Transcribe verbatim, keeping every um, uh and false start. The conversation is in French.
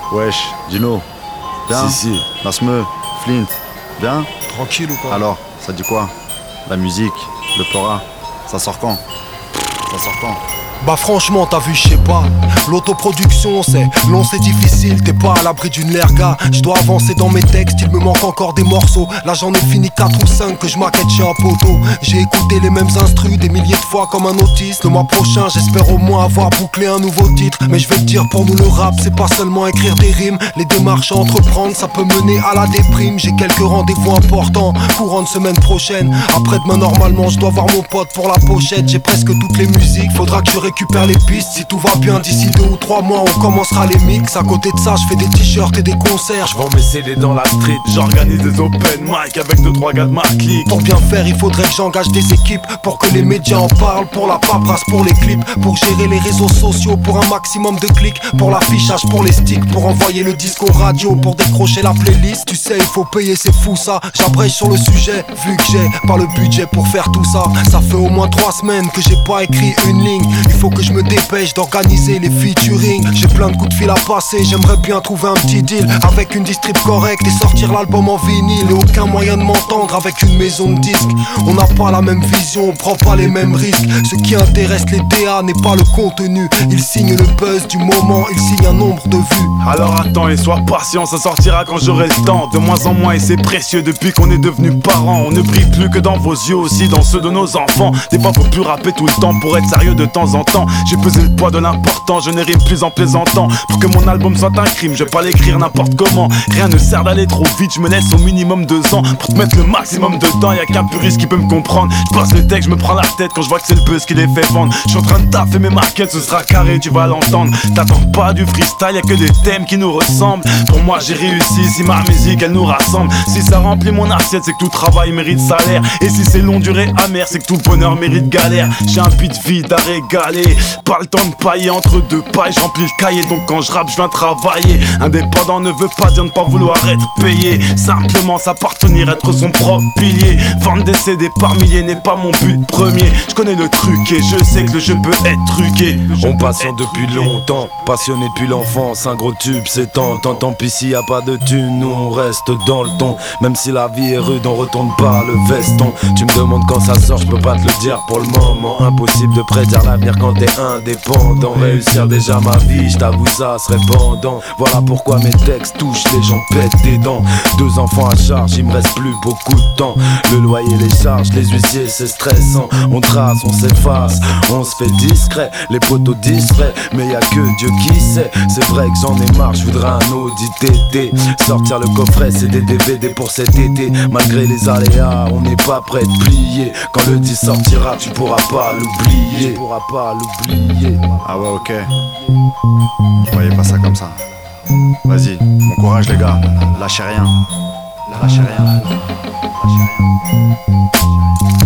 Wesh, Dino. Bien. Si, si. Nasme, Flint. Bien. Tranquille ou quoi? Alors, ça dit quoi? La musique, le pora, ça sort quand? Ça sort quand? Bah franchement t'as vu je sais pas. L'autoproduction c'est long, c'est difficile. T'es pas à l'abri d'une lerga. Je dois avancer dans mes textes, il me manque encore des morceaux. Là j'en ai fini quatre ou cinq que je maquette chez un poteau. J'ai écouté les mêmes instrus des milliers de fois comme un autiste. Le mois prochain j'espère au moins avoir bouclé un nouveau titre. Mais je vais te dire, pour nous le rap c'est pas seulement écrire des rimes. Les démarches à entreprendre ça peut mener à la déprime. J'ai quelques rendez-vous importants courant de semaine prochaine. Après-demain normalement je dois voir mon pote pour la pochette. J'ai presque toutes les musiques, faudra que je récupère les pistes. Si tout va bien d'ici deux ou trois mois on commencera les mix. À côté de ça je fais des t-shirts et des concerts. Je vends mes C D dans la street, j'organise des open mic avec deux trois gars de ma clique. Pour bien faire il faudrait que j'engage des équipes, pour que les médias en parlent, pour la paperasse, pour les clips, pour gérer les réseaux sociaux, pour un maximum de clics, pour l'affichage, pour les sticks, pour envoyer le disque aux radios, pour décrocher la playlist. Tu sais il faut payer, c'est fou ça. J'abrège sur le sujet vu que j'ai pas le budget pour faire tout ça. Ça fait au moins trois semaines que j'ai pas écrit une ligne. Il faut que je me dépêche d'organiser les featuring. J'ai plein de coups de fil à passer, j'aimerais bien trouver un petit deal avec une distrib correcte et sortir l'album en vinyle. Et aucun moyen de m'entendre avec une maison de disques. On n'a pas la même vision, on prend pas les mêmes risques. Ce qui intéresse les D A n'est pas le contenu. Ils signent le buzz du moment, ils signent un nombre de vues. Alors attends et sois patient, ça sortira quand j'aurai le temps. De moins en moins et c'est précieux depuis qu'on est devenus parents. On ne brille plus que dans vos yeux, aussi dans ceux de nos enfants. Des fois faut plus rapper tout le temps pour être sérieux de temps en temps. J'ai pesé le poids de l'important, je ne rime plus en plaisantant. Pour que mon album soit un crime, je vais pas l'écrire n'importe comment. Rien ne sert d'aller trop vite, je me laisse au minimum deux ans pour te mettre le maximum dedans. Y'a qu'un puriste qui peut me comprendre. Je passe le texte, je me prends la tête quand je vois que c'est le buzz qui les fait vendre. Je suis en train de taffer mes maquettes, ce sera carré, tu vas l'entendre. T'attends pas du freestyle, y'a que des thèmes qui nous ressemblent. Pour moi j'ai réussi, si ma musique elle nous rassemble. Si ça remplit mon assiette, c'est que tout travail mérite salaire. Et si c'est long durée amer, c'est que tout bonheur mérite galère. J'ai un beat vide à régaler, pas le temps de pailler entre deux pailles. Je remplis le cahier, donc quand je rappe je viens travailler. Indépendant ne veut pas dire ne pas vouloir être payé, simplement s'appartenir, être son propre pilier. Vendre des C D par milliers n'est pas mon but premier. Je connais le truc et je sais que le jeu peut être truqué. On patiente depuis longtemps, passionné depuis l'enfance. Un gros tube c'est tentant, tant pis s'il y a pas de thune, nous on reste dans le ton. Même si la vie est rude on retourne pas le veston. Tu me demandes quand ça sort, je peux pas te le dire pour le moment. Impossible de prédire l'avenir quand t'es indépendant. Réussir déjà ma vie, je t'avoue ça serait pendant. Voilà pourquoi mes textes touchent les gens, pètent des dents. Deux enfants à charge, il me reste plus beaucoup de temps. Le loyer, les charges, les huissiers c'est stressant. On trace, on s'efface, on se fait discret. Les poteaux discrets, mais y'a que Dieu qui sait. C'est vrai que j'en ai marre, je voudrais un Audi T T. Sortir le coffret, c'est des D V D pour cet été. Malgré les aléas, on n'est pas prêt de plier. Quand le disque sortira, tu pourras pas l'oublier. Tu pourras pas l'oublier. Ah ouais, ok. Je voyais pas ça comme ça. Vas-y, bon courage les gars. Lâchez rien. Lâchez rien. Lâchez rien.